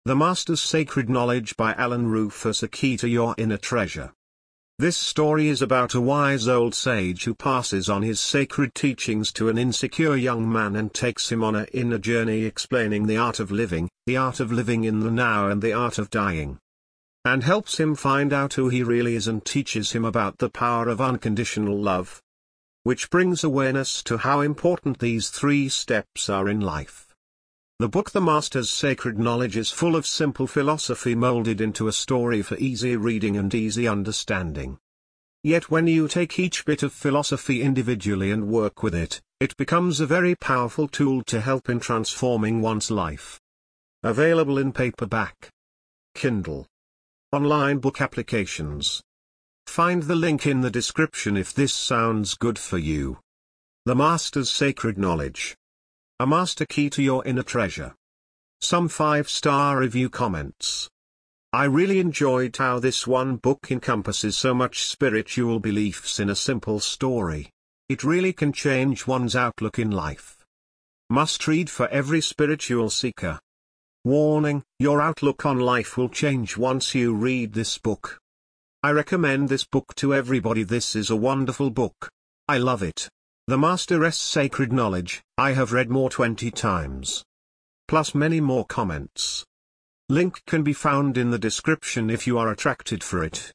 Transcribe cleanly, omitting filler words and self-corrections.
The Master's Sacred Knowledge by Alan Rufus, a key to your inner treasure. This story is about a wise old sage who passes on his sacred teachings to an insecure young man and takes him on an inner journey explaining the art of living in the now and the art of dying. And helps him find out who he really is and teaches him about the power of unconditional love. Which brings awareness to how important these 3 steps are in life. The book The Master's Sacred Knowledge is full of simple philosophy molded into a story for easy reading and easy understanding. Yet when you take each bit of philosophy individually and work with it, it becomes a very powerful tool to help in transforming one's life. Available in paperback, Kindle, online book applications. Find the link in the description if this sounds good for you. The Master's Sacred Knowledge. A master key to your inner treasure. Some 5-star review comments. I really enjoyed how this one book encompasses so much spiritual beliefs in a simple story. It really can change one's outlook in life. Must read for every spiritual seeker. Warning, your outlook on life will change once you read this book. I recommend this book to everybody. This is a wonderful book. I love it. The Master's Sacred Knowledge, I have read more 20 times. Plus many more comments. Link can be found in the description if you are attracted for it.